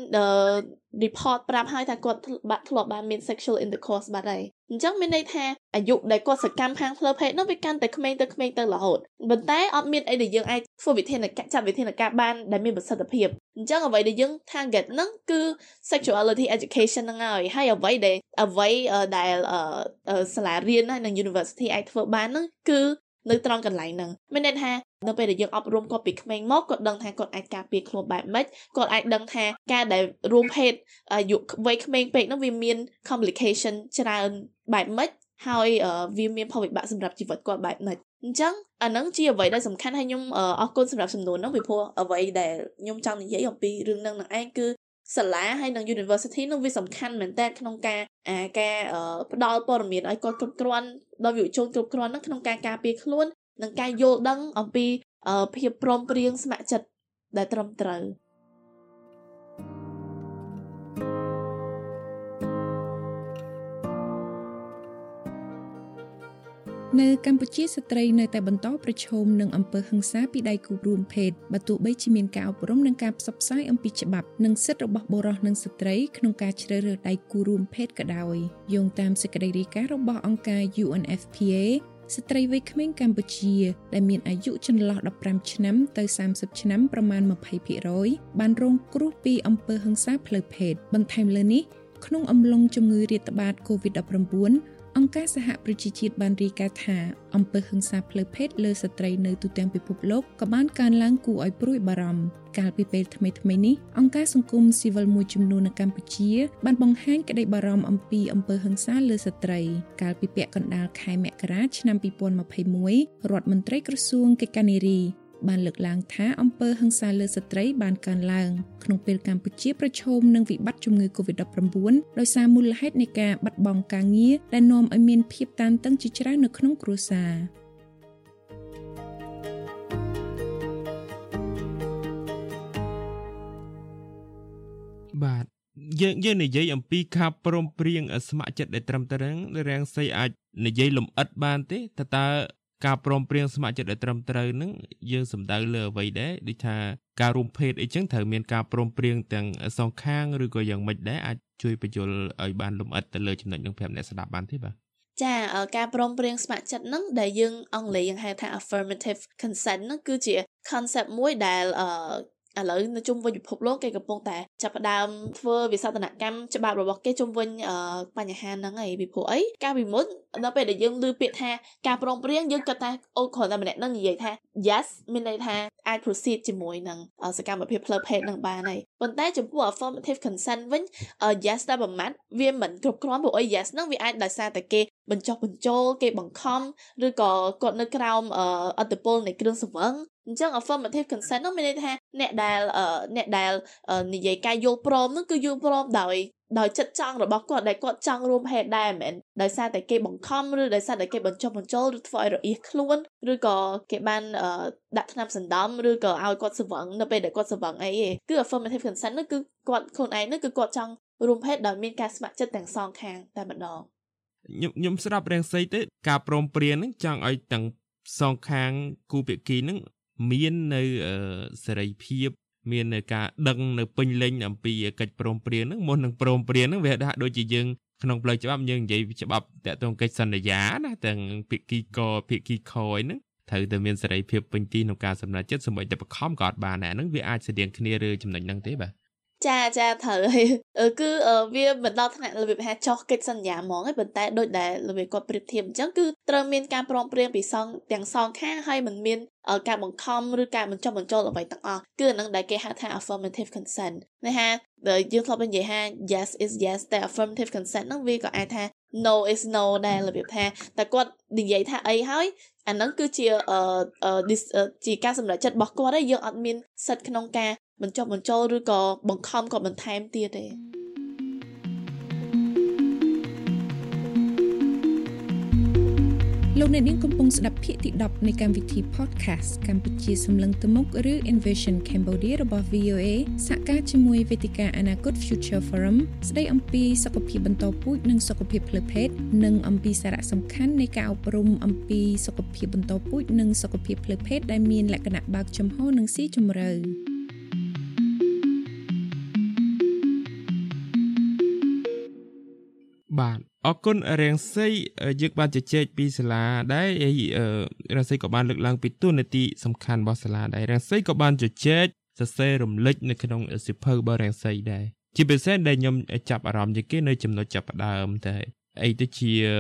B: report ប្រាប់ហើយថាគាត់ធ្លាប់បានមាន sexual intercourse បាត់ហើយអញ្ចឹងមានន័យថាអាយុដែលគាត់សកម្មខាងផ្លូវភេទនោះវាកាន់តែក្មេងទៅរហូតប៉ុន្តែអត់មានអីដែលយើងអាចធ្វើវិធានការចាត់វិធានការបានដែលមានប្រសិទ្ធភាពអញ្ចឹងអ្វីដែលយើង target ហ្នឹងគឺ sexuality education ហ្នឹងហើយអ្វីដែលសាលារៀនហើយនិង university អាចធ្វើបានហ្នឹងគឺនៅត្រង់កន្លែងហ្នឹងមានន័យថានៅពេលដែលយើងអប់រំគាត់ពីក្មេងមកគាត់ដឹងថាគាត់អាចការពារខ្លួនបែបម៉េចគាត់អាចដឹងថាការដែលរួមភេទអាយុវ័យក្មេងពេកហ្នឹងវាមាន complication ច្រើនបែបម៉េចហើយវាមានផលវិបាកសម្រាប់ជីវិតគាត់បែបម៉េចអញ្ចឹងអាហ្នឹងជាអ្វីដែលសំខាន់ហើយខ្ញុំអរគុណសម្រាប់សំណួរហ្នឹងពីព្រោះអ្វីដែលខ្ញុំចង់និយាយអំពីរឿងហ្នឹងនឹងឯងគឺសាលាហើយនិង university នោះវាសំខាន់មែនតើក្នុងការផ្ដល់ព័ត៌មានឲ្យគាត់គ្រប់គ្រាន់ដល់យុវជនគ្រប់គ្រាន់ហ្នឹងក្នុងការការពារខ្លួននិងការយល់ដឹងអំពីភាពព្រមព្រៀងស្ម័គ្រចិត្តដែលត្រឹមត្រូវ
A: នៅកម្ពុជាស្ត្រីនៅតែបន្តប្រឈមនឹងអំពើហិង្សាពីដៃគូរួមភេទបើទោះបីជាមានការអប់រំនិងការផ្សព្វផ្សាយអំពីច្បាប់និងសិទ្ធិរបស់បុរសនិងស្ត្រីក្នុងការជ្រើសរើសដៃគូរួមភេទក៏ដោយយោងតាមសេចក្តីរាយការណ៍របស់អង្គការ UNFPA ស្ត្រីវ័យក្មេងកម្ពុជាដែលមានអាយុចន្លោះ15ឆ្នាំទៅ30ឆ្នាំប្រមាណ 20% បានរងគ្រោះពីអំពើហិង្សាផ្លូវភេទបន្ថែមលើនេះក្នុងអំឡុងជំងឺរាតត្បាត COVID-19អង្គការសហប្រជាជាតិបានរាយការណ៍ថាអំពើហិង្សាផ្លូវភេទលើស្ត្រីនៅទូទាំងពិភពលោកក៏បានកើនឡើងគួរឲ្យព្រួយបារម្ភកាលពីពេលថ្មីៗនេះអង្គការសង្គមស៊ីវិលមួយចំនួននៅកម្ពុជាបានបង្ហាញក្តីបារម្ភអំពីអំពើហិង្សាលើស្ត្រីកាលពីពាក់កណ្ដាលខែមករាឆ្នាំ2021រដ្ឋមន្ត្រីក្រសួងកិច្ចការនារីបានលើកឡើងថាអំពើហិង្សាលើស្ត្រីបានកើនឡើងក្នុងពេលកម្ពុជាប្រឈមនឹងវិបត្តិជំងឺ COVID-19 ដោយសារមូលហេតុនៃការបាត់បង់ការងារដែលនាំឲ្យមានភាពតានតឹងជាច្រើននៅក្នុងគ្រួសារ
C: បាទយើងនិយាយអំពីការព្រមព្រៀងស្ម័គ្រចិត្តដែលត្រឹមត្រូវរាំងសីអាចនិយាយលម្អិតបានទេតើការព្រមព្រៀងស្ម័គ្រចិត្តដែលត្រឹមត្រូវហ្នឹងយើងសំដៅលើអ្វីដែរដូចថាការរួមភេទអីចឹងត្រូវមានការព្រមព្រៀងទាំងសងខាងឬក៏យ៉ាងម៉េចដែរអាចជួយបញ្យល់ឲ្យបានលម្អិតទៅលើចំណុចហ្នឹងប្រាប់អ្នកស្ដាប់បានទេបាទ
B: ចាការព្រមព្រៀងស្ម័គ្រចិត្តហ្នឹងដែលយើងអង់គ្លេសយើងហៅថា affirmative consent ហ្នឹងគឺជា concept មួយដែលឥឡូវនៅជុំវិញពិភពលោកគេកំពុងតែចាប់ផ្ដើមធ្វើវិសោធនកម្មច្បាប់របស់គេជុំវិញបញ្ហាហ្នឹងឯងពីព្រោះអីកាលពីមុនដល់ពេលដែលយើងឮពាក្យថាការព្រមព្រៀងយើងគិតថាអូគ្រាន់តែម្នាក់នឹងនិយាយថា yes មានន័យថាអាច proceed ជាមួយនឹងសកម្មភាពផ្លូវភេទនឹងបានហើយប៉ុន្តែចំពោះ affirmative consent វិញ yes តែប្រមាថវាមិនគ្រប់គ្រាន់ព្រោះអី yes ហ្នឹងវាអាចដោយសារតែគេបញ្ចុះបញ្ចូលគេបង្ខំឬក៏គាត់នៅក្រោមអត្តពលនៃគ្រឿងសង្វឹងអញ្ចឹង affirmative consent នោះមានន័យថាអ្នកដែលនិយាយការយល់ព្រមនោះគឺយល់ព្រមដោយចិត្តចង់របស់គាត់ដែលគាត់ចង់រួមភេទដែរមិនមែនដោយសារតែគេបង្ខំឬដោយសារតែគេបញ្ចុះបញ្ចូលឬធ្វើឲ្យរអៀសខ្លួនឬក៏គេបានដាក់ថ្នាំសណ្ដំឬក៏ឲ្យគាត់ស្វឹងនៅពេលដែលគាត់ស្វឹងអីទេគឺ affirmative consent នោះគឺគាត់ខ្លួនឯងនោះគឺគាត់ចង់រួមភេទដោយមានការស្ម័គ្រចិត្តទាំងសងខាងតែម្ដង
C: ខ្ញុំស្ដាប់រាំងសីទៅការព្រមព្រៀងហ្នឹងចង់ឲ្យទាំងសងខាងគូភាគីហ្នឹងមាននៅសេរីភាពមាននៅការដឹងនៅពេញលេញអំពីកិច្ចព្រមព្រៀងហ្នឹងមុននឹងព្រមព្រៀងហ្នឹងវាថាដូចជាយើងក្នុងផ្លូវច្បាប់យើងនិយាយច្បាប់តាក់ទងកិច្ចសន្យាណាទាំងភាគីកភាគីខហ្នឹងត្រូវតែមានសេរីភាពពេញទីក្នុងការសម្រេចចិត្តសូម្បីតែបខំក៏អត់បានដែរហ្នឹងវាអាចស្តៀងគ្នាឬចំណុចហ្នឹងទេបាទ
B: ចាត្រូវហើយគឺវាមិនដល់ថ្នាក់របៀបថាចោះកិច្ចសន្យាហ្មងឯងប៉ុន្តែដូចដែលរបៀបគាត់ប្រៀបធៀបអញ្ចឹងគឺត្រូវមានការព្រមព្រៀងពីទាំងសងខាងហើយមិនមានការបង្ខំឬការបញ្ចុះបញ្ចូលអ្វីទាំងអស់គឺអានឹងដែលគេហៅថា affirmative consent នេះថាយើងធ្លាប់និយាយថា yes is yes តែ affirmative consent ហ្នឹងវាក៏អាចថា no is no ដែររបៀបថាតែគាត់និយាយថាអីហើយអាហ្នឹងគឺជាការសម្រេចចិត្តរបស់គាត់ហើយយើងអត់មានសិទ្ធិក្នុងការបញ្ចុះបញ្ចូលឬក៏បង្ខំគាត់បន្ថែមទៀតទេ
A: លោកអ្នកនាងកំពុងស្ដាប់ភាគទី10នៃកម្មវិធី podcast កម្ពុជាសម្លឹងទៅមុខឬ Envision Cambodia របស់ VOA សហការជាមួយវេទិកាអនាគត Future Forum ស្ដីអំពីសុខភាពបន្តពូជនិងសុខភាពផ្លូវភេទនិងអំពីសារៈសំខាន់នៃការអប់រំអំពីសុខភាពបន្តពូជនិងសុខភាពផ្លូវភេទដែលមានលក្ខណៈបើកចំហនិងស៊ីជម្រៅ
C: បាទអរគុណរាំងសីយើងបានជជែកពីសាលាដែររាំងសីក៏បានលើកឡើងពីតួនាទីសំខាន់របស់សាលាដែររាំងសីក៏បានជជែកសរសេររំលេចនៅក្នុងសៀវភៅរបស់រាំងសីដែរជាពិសេសដែលខ្ញុំចាប់អារម្មណ៍ជាងគេនៅចំណុចចាប់ផ្ដើមតែអីទៅជា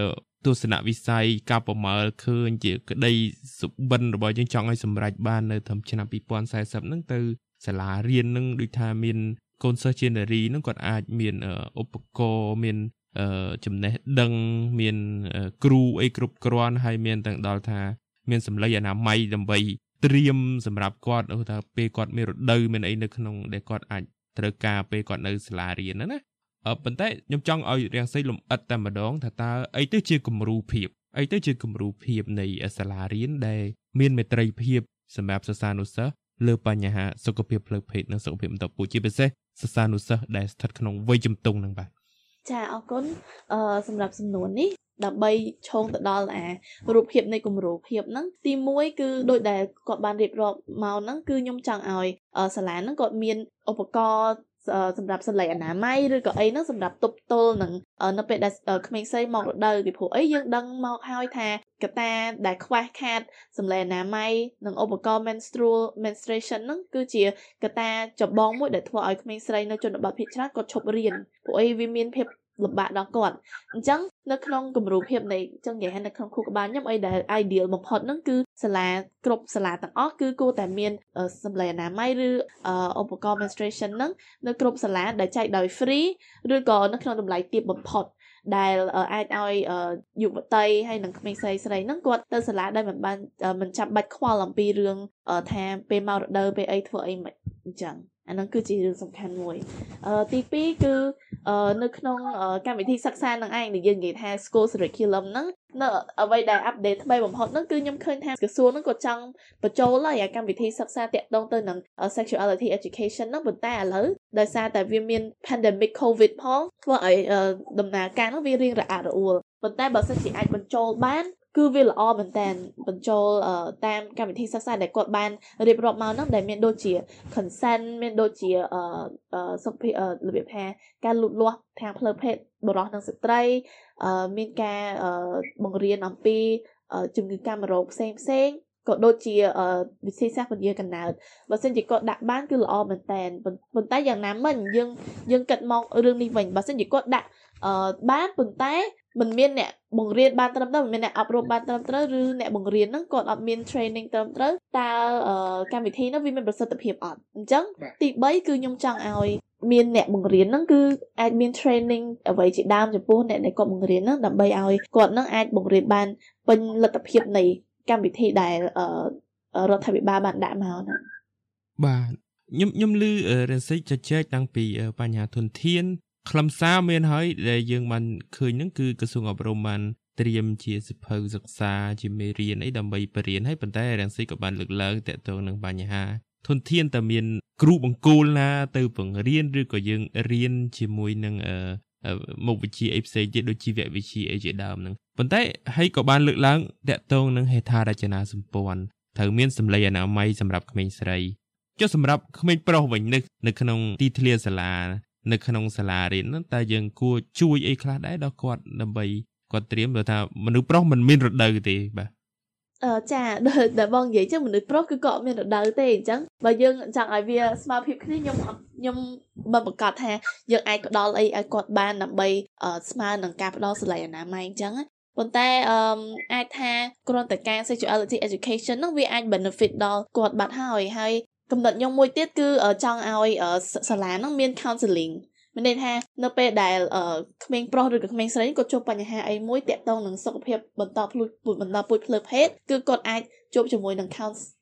C: ទស្សនវិស័យការប្រមើលឃើញជាក្តីសុបិនរបស់យើងចង់ឲ្យសម្រេចបាននៅត្រឹមឆ្នាំ2040ហ្នឹងទៅសាលារៀនហ្នឹងដូចថាមានកូនសិស្សជានារីហ្នឹងគាត់អាចមានឧបករណ៍មានចំណេះដឹងមានគ្រូអីគ្រប់គ្រាន់ហើយមានទាំងដល់ថាមានសម្លេងអនាម័យដើម្បីត្រៀមសម្រាប់គាត់ថាពេលគាត់មានរដូវមានអីនៅក្នុងដែលគាត់អាចត្រូវការពេលគាត់នៅសាលារៀនណាប៉ុន្តែខ្ញុំចង់ឲ្យរាំងសីលំអិតតែម្ដងថាតើអីទៅជាគំរូភាពនៃសាលារៀនដែលមានមេត្រីភាពសម្រាប់សិស្សានុសិស្សលើបញ្ហាសុខភាពផ្លូវភេទនិងសុខភាពបន្តពូជជាពិសេសសិស្សានុសិស្សដែលស្ថិតក្នុងវ័យជំទង់ហ្នឹងបាទ
B: ចាអរគុណសម្រាប់សំណួរនេះដើម្បីឈោងទៅដល់រូបភាពនៃគំរូភាពហ្នឹងទី1គឺដោយដែលគាត់បានរៀបរាប់មកហ្នឹងគឺខ្ញុំចង់ឲ្យសាលាហ្នឹងគាត់មានឧបករណ៍សម្រាប់សន្លឹកអនាម័យឬក៏អីហ្នឹងសម្រាប់ទប់ទល់នឹងនៅពេលដែលក្មេងស្រីមករដូវពីព្រោះអីយើងដឹងមកហើយថាកត្តាដែលខ្វះខាតសន្លឹកអនាម័យនិងឧបករណ៍ menstruation ហ្នឹងគឺជាកត្តាចម្បងមួយដែលធ្វើឲ្យក្មេងស្រីនៅជនបទភាគច្រើនគាត់ឈប់រៀនព្រោះអីវាមានភាពលំបាកដល់គាត់អញ្ចឹងនៅក្នុងគំរូភាពនៃអញ្ចឹងនិយាយថានៅក្នុងខួរក្បាលខ្ញុំអីដែល ideal បំផុតហ្នឹងគឺសាលាគ្រប់សាលាទាំងអស់គឺគួរតែមានសម្លេងអនាម័យឬឧបករណ៍ menstruation ហ្នឹងនៅគ្រប់សាលាដែលចែកដោយ free ឬក៏នៅក្នុងតម្លៃទាបបំផុតដែលអាចឲ្យយុវតីហើយនិងក្មេងស្រីហ្នឹងគាត់ទៅសាលាដែលមិនចាំបាច់ខ្វល់អំពីរឿងថាពេលមករដូវពេលអីធ្វើអីមិនអញ្ចឹងអាហ្នឹងគឺជារឿងសំខាន់មួយទី2គឺនៅក្នុងកម្មវិធីសិក្សានឹងឯងដែលយើងនិយាយថា school curriculum ហ្នឹងនៅអ្វីដែល update ថ្មីបំផុតហ្នឹងគឺខ្ញុំឃើញថាក្រសួងហ្នឹងក៏ចង់បញ្ចូលហើយកម្មវិធីសិក្សាតាក់ទងទៅនឹង sexuality education ហ្នឹងប៉ុន្តែឥឡូវដោយសារតែវាមាន pandemic covid ផងធ្វើឲ្យដំណើរការហ្នឹងវារៀងរអាក់រអួលប៉ុន្តែបើសិនជាអាចបញ្ចូលបានគឺវាល្អមែនតើបញ្ចូលតាមកម្មវិធីសិក្សាដែលគាត់បានរៀបរាប់មកហ្នឹងដែលមានដូចជា consent មានដូចជាសុខភាពរបៀបថាការលូតលាស់ខាងផ្លូវភេទបុរសនិងស្ត្រីមានការបង្រៀនអំពីជំងឺកាមរោគផ្សេងក៏ដូចជាវិធីសាស្ត្រពន្យាកំណើតបើសិនជាគាត់ដាក់បានគឺល្អមែនតើប៉ុន្តែយ៉ាងណាមិញយើងគិតមករឿងនេះវិញបើសិនជាគាត់ដាក់បានប៉ុន្តែមិនមានអ្នកបង្រៀនបានត្រឹមត្រូវមិនមានអ្នកអប់រំបានត្រឹមត្រូវឬអ្នកបង្រៀនហ្នឹងគាត់អត់មាន training ត្រឹមត្រូវតើកម្មវិធីហ្នឹងវាមានប្រសិទ្ធភាពអត់អញ្ចឹងទី3គឺខ្ញុំចង់ឲ្យមានអ្នកបង្រៀនហ្នឹងគឺអាចមាន training អ្វីជាដើមចំពោះអ្នកដែលគាត់បង្រៀនហ្នឹងដើម្បីឲ្យគាត់ហ្នឹងអាចបង្រៀនបានពេញលទ្ធភាពនៃកម្មវិធីដែលរដ្ឋាភិបាលបានដាក់មកហ្នឹង
C: បាទខ្ញុំឮរសិចជជែកតាំងពីបញ្ហាធនធានខ្លឹមសារមានហើយដែលយើងបានឃើញហ្នឹងគឺក្រសួងអប់រំបានត្រៀមជាសិភៅសិក្សាជាមេរៀនអីដើម្បីបរៀនហើយប៉ុន្តែរសិចក៏បានលើកឡើងតាក់ទងនឹងបញ្ហាធនធានតើមានគ្រូបង្គោលណាទៅបង្រៀនឬក៏យើងរៀនជាមួយនឹងមុខវិជ្ជាអីផ្សេងទៀតដូចជីវវិទ្យាអីជាដើមហ្នឹងប៉ុន្តែហើយក៏បានលើកឡើងតាក់ទងនឹងហេដ្ឋារចនាសម្ព័ន្ធត្រូវមានសម្លេងអនាម័យសម្រាប់ក្មេងស្រីចុះសម្រាប់ក្មេងប្រុសវិញនៅក្នុងទីធ្លាសាលានៅក្នុងសាលារៀនហ្នឹងតើយើងគួរជួយអីខ្លះដែរដល់គាត់ដើម្បីគាត់ត្រៀមបើថាមនុស្សប្រុសមិនមានរដូវទេបាទ
B: ចាដែលបងនិយាយចឹងមនុស្សប្រុសគឺក៏អត់មានរដូវទេអញ្ចឹងបើយើងចង់ឲ្យវាស្មើភាពគ្នាខ្ញុំមិនប្រកាសថាយើងអាចផ្ដល់អីឲ្យគាត់បានដើម្បីស្មើនឹងការផ្ដល់សន្លឹកអនាម័យអញ្ចឹងប៉ុន្តែអាចថាគ្រាន់តែការ sexuality education ហ្នឹងវាអាច benefit ដល់គាត់បាត់ហើយកំណត់ខ្ញុំមួយទៀតគឺចង់ឲ្យសាលាហ្នឹងមាន counseling មានន័យថានៅពេលដែលក្មេងប្រុសឬក៏ក្មេងស្រីគាត់ជួបបញ្ហាអីមួយតាក់ទងនឹងសុខភាពបន្តពូជផ្លូវភេទគឺគាត់អាចជួបជាមួយនឹង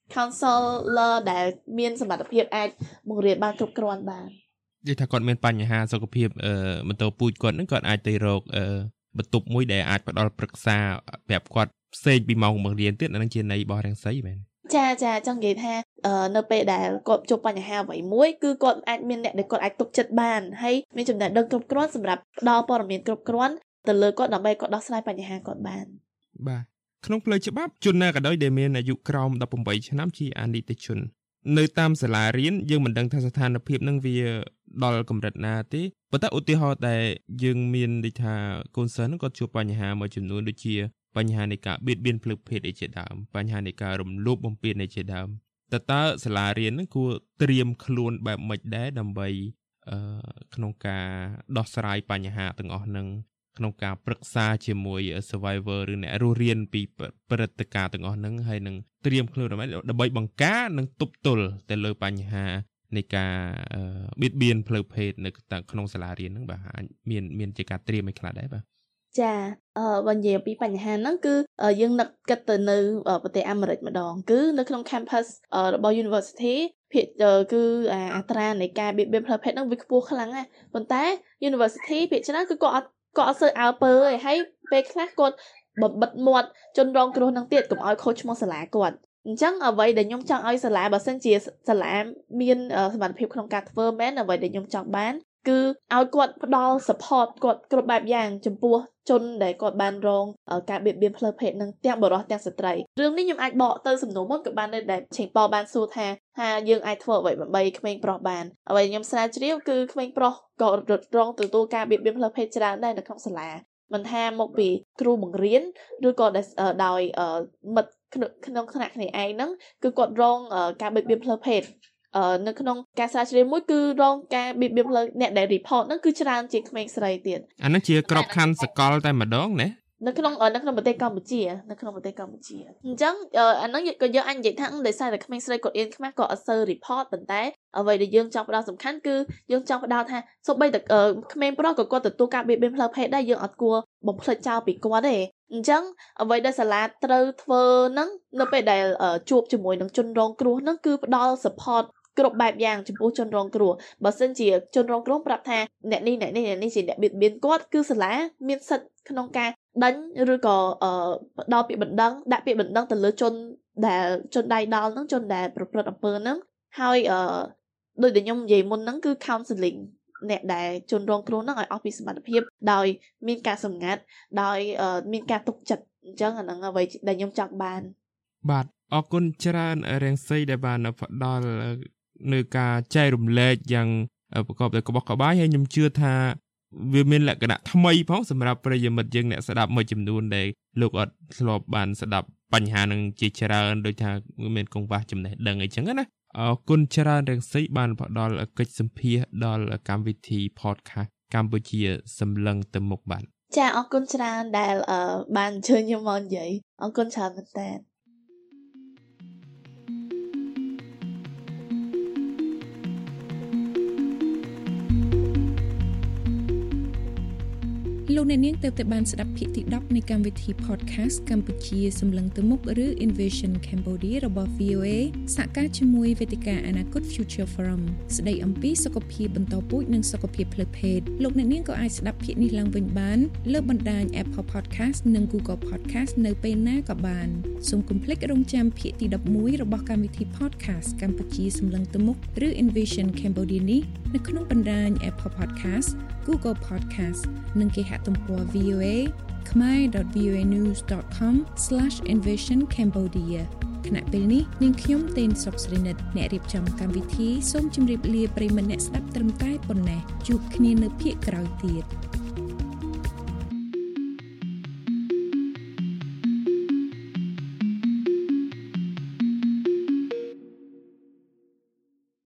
B: counselor ដែលមានសមត្ថភាពអាចបង្រៀនបានគ្រប់គ្រាន់បាន
C: និយាយថាគាត់មានបញ្ហាសុខភាពបន្តពូជគាត់នឹងគាត់អាចទៅរកបន្ទប់មួយដែលអាចផ្ដល់ប្រឹក្សាប្រាប់គាត់ផ្សេងពីម៉ោងបង្រៀនទៀតអានឹងជាន័យរបស់រាំងសីមែន
B: ចាចង់និយាយថានៅពេលដែលគាត់ជួបបញ្ហាអ្វីមួយគឺគាត់អាចមានអ្នកដែលគាត់អាចទុកចិត្តបានហើយមានចំណេះដឹងគ្រប់គ្រាន់សម្រាប់ផ្ដល់ព័ត៌មានគ្រប់គ្រាន់ទៅលើគាត់ដើម្បីគាត់ដោះស្រាយបញ្ហាគាត់បាន
C: បាទក្នុងផ្លូវច្បាប់ជនណាក៏ដោយដែលមានអាយុក្រោម18ឆ្នាំជាអនិច្ចជននៅតាមសាលារៀនយើងមិនដឹងថាស្ថានភាពនឹងវាដល់កម្រិតណាទេប៉ុន្តែឧទាហរណ៍ដែលយើងមានដូចថាកូនសិស្សនឹងគាត់ជួបបញ្ហាមួយចំនួនដូចជាបញ្ហានៃការបៀតបៀនផ្លូវភេទឯជាដើមបញ្ហានៃការរំលោភបំពានឯជាដើមតើសាលារៀននឹងគួរត្រៀមខ្លួនបែបម៉េចដែរដើម្បីក្នុងការដោះស្រាយបញ្ហាទាំងអស់ហ្នឹងក្នុងការប្រឹក្សាជាមួយ survivor ឬអ្នករស់រានពីព្រឹត្តិការណ៍ទាំងអស់ហ្នឹងហើយនឹងត្រៀមខ្លួនដើម្បីបង្ការនិងទប់ទល់ទៅលើបញ្ហានៃការបៀតបៀនផ្លូវភេទនៅក្នុងសាលារៀនហ្នឹងបាទមានជាការត្រៀមឲ្យខ្លះដែរបាទ
B: ចាបើនិយាយពីបញ្ហាហ្នឹងគឺយើងនឹកគិតទៅនៅប្រទេសអាមេរិកម្ដងគឺនៅក្នុង campus របស់ university ភាគគឺអត្រានៃការបៀតបៀនផ្លូវភេទហ្នឹងវាខ្ពស់ខ្លាំងណាស់ប៉ុន្តែ university ភាគច្រើនគឺគាត់អត់សូវអើពើទេហើយពេលខ្លះគាត់បិទមាត់ជនរងគ្រោះហ្នឹងទៀតកុំឲ្យខូចឈ្មោះសាលាគាត់អញ្ចឹងអ្វីដែលខ្ញុំចង់ឲ្យសាលាបើសិនជាសាលាមានសមត្ថភាពក្នុងការធ្វើមែនអ្វីដែលខ្ញុំចង់បានគឺឲ្យគាត់ផ្ដល់ support គាត់គ្រប់បែបយ៉ាងចំពោះជនដែលគាត់បានរងការបៀតបៀនផ្លូវភេទនឹងទាំងបុរសទាំងស្ត្រីរឿងនេះខ្ញុំអាចបកទៅសំណួរមុនក៏បានដែរដែលឆេងប៉បានសួរថាយើងអាចធ្វើអ្វីដើម្បីក្មេងប្រុសបានអ្វីខ្ញុំស្រាវជ្រាវគឺក្មេងប្រុសក៏រងទទួលការបៀតបៀនផ្លូវភេទច្រើនដែរនៅក្នុងសាលាមិនថាមកពីគ្រូបង្រៀនឬក៏ដោយមិត្តក្នុងថ្នាក់គ្នាឯងហ្នឹងគឺគាត់រងការបៀតបៀនផ្លូវភេទនៅក្នុងការស្រាវជ្រាវមួយគឺរងការបៀតបៀនផ្លូវអ្នកដែល report ហ្នឹងគឺច្រើនជាងក្មេងស្រីទៀត
C: អាហ្នឹងជាក្របខ័ណ្ឌសកលតែម្ដងណា
B: នៅក្នុងប្រទេសកម្ពុជាអញ្ចឹងអាហ្នឹងក៏យើងអាចនិយាយថាដោយសារតែក្មេងស្រីគាត់អៀនខ្មាស់ក៏អត់សូវ report ប៉ុន្តែអ្វីដែលយើងចង់ផ្ដោតសំខាន់គឺយើងចង់ផ្ដោតថាសូម្បីតែក្មេងប្រុសក៏គាត់ទទួលការបៀតបៀនផ្លូវភេទដែរយើងអត់គួរបំភ្លេចចោលពីគាត់ទេអញ្ចឹងអ្វីដែលសាលាត្រូវធ្វើហ្នឹងនៅពេលដែលជួបជាមួយនឹងជនរងគ្រោះហ្នឹងគឺផ្ដល់ supportគ្រប់បែបយ៉ាងចំពោះជនរងគ្រោះបើសិនជាជនរងគ្រោះប្រាប់ថាអ្នកនេះជាអ្នកបៀតបៀនគាត់គឺសាលាមានសិទ្ធិក្នុងការដេញឬក៏ផ្ដល់ពាក្យបណ្ដឹងដាក់ពាក្យបណ្ដឹងទៅលើជនដៃដល់ហ្នឹងជនដែលប្រព្រឹត្តអំពើហ្នឹងហើយដូចដែលខ្ញុំនិយាយមុនហ្នឹងគឺ counseling អ្នកដែលជនរងគ្រោះហ្នឹងឲ្យអស់ពីសមត្ថភាពដោយមានការសម្ងាត់ដោយមានការទុកចិត្តអញ្ចឹងអាហ្នឹងអ្វីដែលខ្ញុំចង់បាន
C: បាទអរគុណច្រើនរាំងសីដែលបានផ្ដល់នៅការចែករំលែកយ៉ាងប្រកបដោយក្បោះក្បាយហើយខ្ញុំជឿថាវាមានលក្ខណៈថ្មីផងសម្រាប់ប្រិយមិត្តយើងអ្នកស្ដាប់មួយចំនួនដែលលោកអត់ធ្លាប់បានស្ដាប់បញ្ហានឹងជាច្រើនដូចថាមានកង្វះចំណេះដឹងអីចឹងណាអរគុណច្រើនរាំងសីបានផ្ដល់កិច្ចសម្ភាសដល់កម្មវិធី podcast កម្ពុជាសម្លឹងទៅមុខបាទ
B: ចាអរគុណច្រើនដែលបានអញ្ជើញខ្ញុំមកនិយាយអរគុណច្រើនមែនតើ
A: លោកអ្នកនាងទើបតែបានស្ដាប់ភាគទី10នៃកម្មវិធី podcast កម្ពុជាសម្លឹងទៅមុខឬ Invasion Cambodia របស់ VOA សហការជាមួយវេទិកាអនាគត Future Forum ស្ដីអំពីសុខភាពបន្តពូជនិងសុខភាពផ្លូវភេទលោកអ្នកនាងក៏អាចស្ដាប់ភាគនេះឡើងវិញបានលើបណ្ដាញ Apple Podcast និង Google Podcast នៅពេលណាក៏បានសូមកុំភ្លេចរងចាំភាគទី11របស់កម្មវិធី podcast កម្ពុជាសម្លឹងទៅមុខឬ Invasion Cambodia នេះនៅក្នុងបណ្ដាញ Apple Podcast Google Podcast និងគេហទំព័រ VOA khmer.voanews.com/invasioncambodia ខណៈពេលនេះនាងខ្ញុំតេនសុកស្រីនិតអ្នករៀបចំកម្មវិធីសូមជម្រាបលាប្រិយមិត្តអ្នកស្ដាប់ត្រឹមតែប៉ុណ្ណេះជួបគ្នានៅភាគក្រោយទៀត